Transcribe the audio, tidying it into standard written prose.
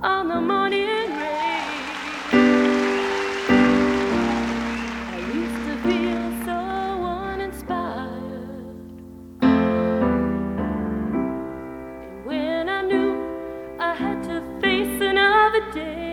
on the morning rain. I used to feel so uninspired, and when I knew I had to face another day,